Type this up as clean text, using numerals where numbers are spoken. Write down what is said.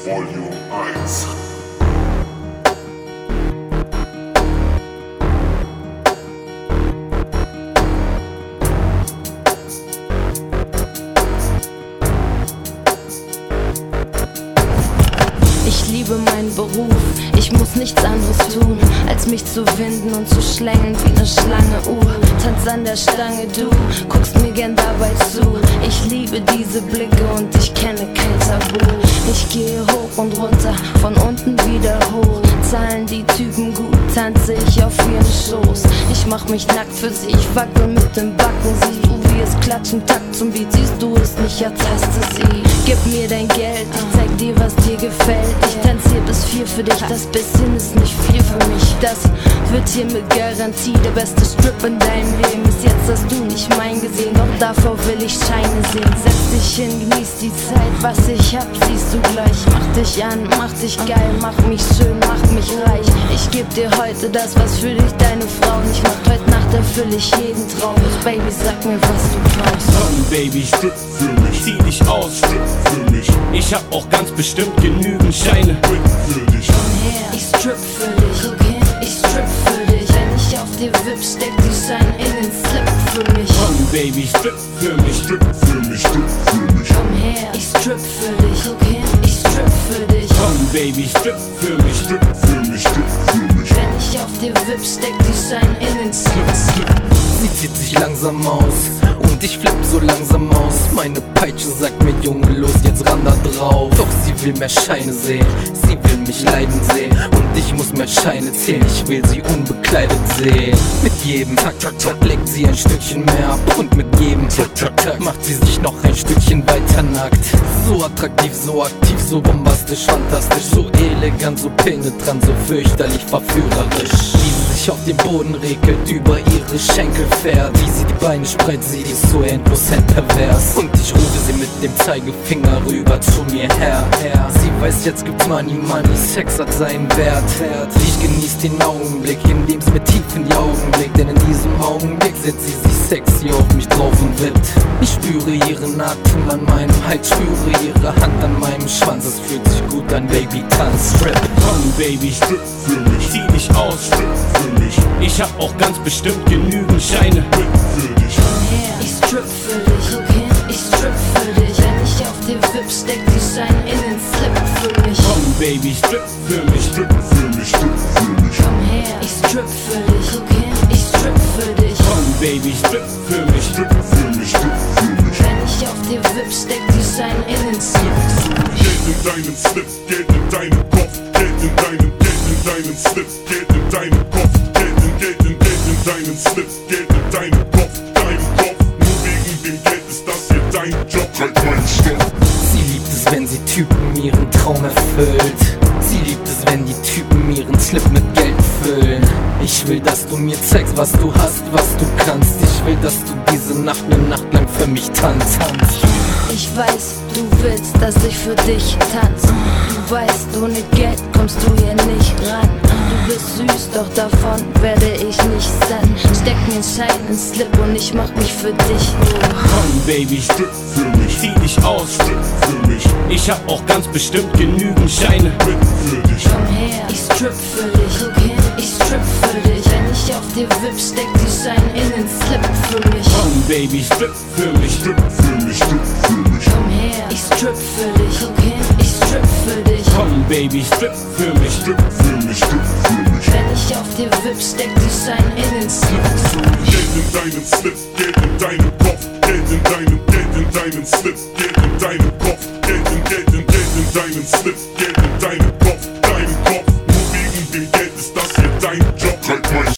Volume 1. Ich liebe meinen Beruf, ich muss nichts anderes tun, als mich zu winden und zu schlängeln wie eine Schlange. Tanz an der Stange, du guckst mir gern dabei zu. Ich liebe diese Blicke und ich kenne kein Tabu. Ich gehe hoch und runter, von unten wieder hoch. Zahlen die Typen gut, tanze ich auf ihren Schoß. Ich mach mich nackt für sie, ich wackel mit dem Backen. Siehst du, wie es klatschen, Takt zum Beat, siehst du es nicht, ertaste sie. Gib mir dein Geld, ich zeig dir, was dir gefällt. Ich tanze hier bis 4 für dich, das bisschen ist nicht viel für mich. Das wird hier mit Garantie der beste Strip in deinem Leben. Bis jetzt hast du nicht mein gesehen, doch davor will ich Scheine sehen. Setz dich hin, genieß die Zeit, was ich hab, siehst du gleich. Mach dich an, mach dich geil, mach mich schön, mach mich reich. Ich geb dir heute das, was für dich deine Frau nicht macht. Heute Nacht erfüll ich jeden Traum. Baby, sag mir, was du brauchst. Komm, Baby, Strip für mich, zieh dich aus. Strip für mich, Ich hab auch ganz bestimmt genügend Scheine. Quick für dich. Komm her, ich strip für dich. Guck hin, ich strip für dich. Wenn ich auf dir wipp, steck die Scheine in den Slip für mich. Komm, Baby, strip für mich. Strip für mich, Strip für mich. Komm her, ich strip für dich. Guck hin, ich strip für dich. Komm, Baby, strip für mich. Strip für mich, Strip für mich. Wenn ich auf dir wipp, steck die Scheine in den Slip. Sie zieht sich langsam aus und ich flipp so langsam aus. Meine Peitsche sagt mir, Junge, los, jetzt ran da drauf. Doch sie will mehr Scheine sehen, sie will mich leiden sehen. Und ich muss mehr Scheine zählen, ich will sie unbekleidet sehen. Mit jedem Takt, Takt, Takt legt sie ein Stückchen mehr ab. Und mit jedem Takt, Takt, Takt macht sie sich noch ein Stückchen weiter nackt. So attraktiv, so aktiv, so bombastisch, fantastisch, so elegant, so penetrant, so fürchterlich verführerisch. Wie sie sich auf den Boden regelt, über ihre Schenkel fährt. Wie sie die Beine spreizt, sie ist so endlos pervers. Und ich rufe sie mit dem Zeigefinger rüber zu mir her. Sie weiß, jetzt gibt's Money, Money, Sex hat seinen Wert. Ich genieß den Augenblick, indem's mir tief in die Augen blickt. Denn in diesem Augenblick setzt sie sich sexy auf mich drauf und wippt. Ich spüre ihren Atem an meinem Hals, spüre ihre Hand an meinem Schwanz. Es fühlt sich gut an, Baby, tanz, strip. Komm, Baby, Strip für mich, zieh dich aus. Strip für mich, Ich hab auch ganz bestimmt genügend Scheine. Quick für dich. Komm her, ich strip für dich. Guck hin, ich strip für dich. Wenn ich auf dir wipp, steck die Scheine in den Slip für mich. Komm, Baby, strip für mich. Strip für mich, Strip für mich. Komm her, ich strip für dich. Guck hin, ich strip für dich. Komm, Baby, strip für mich. Strip für mich, Strip für mich. Wenn ich auf dir wipp, steck die Scheine in den Slip. Geld in deinem Slip, Geld in deinem Kopf, Geld in deinem Slip, Geld in deinem Kopf, Geld in deinem Slip, Geld in deinem Kopf, deinem Kopf. Nur wegen dem Geld ist das hier dein Job, halt meinen Stoff. Sie liebt es, wenn sie Typen ihren Traum erfüllt. Sie liebt es, wenn die Typen ihren Slip mit Geld füllen. Ich will, dass du mir zeigst, was du hast, was du kannst. Ich will, dass du diese Nacht eine Nacht lang für mich tanzt. Ich weiß, du willst, dass ich für dich tanze. Du weißt, ohne Geld kommst du hier nicht ran. Du bist süß, doch davon werde ich nicht satt. Steck mir einen Schein ins Slip und ich mach mich für dich. Komm, Baby, Strip für mich, zieh dich aus. Strip für mich, Ich hab auch ganz bestimmt genügend Scheine. Quick für dich. Komm her, ich strip für dich. Guck hin, ich strip für dich. Wenn ich auf dir wipp, steck die Scheine in den Slip für mich. Komm, Baby, strip für mich. Strip für mich, Strip für mich. Komm her, ich strip für dich. Guck hin, ich strip für dich. Komm, Baby, strip für mich. Strip für mich, Strip für mich. Wenn ich auf dir wipp, steck die Scheine in den Slip für mich. Geld in deinem Slip, Geld in deinem Kopf, Geld in deinem Slip, Geld in deinem Kopf, Geld in deinem Slip, Geld in deinem Kopf, deinem Kopf. Nur wegen dem Geld ist das hier dein Job, halt mein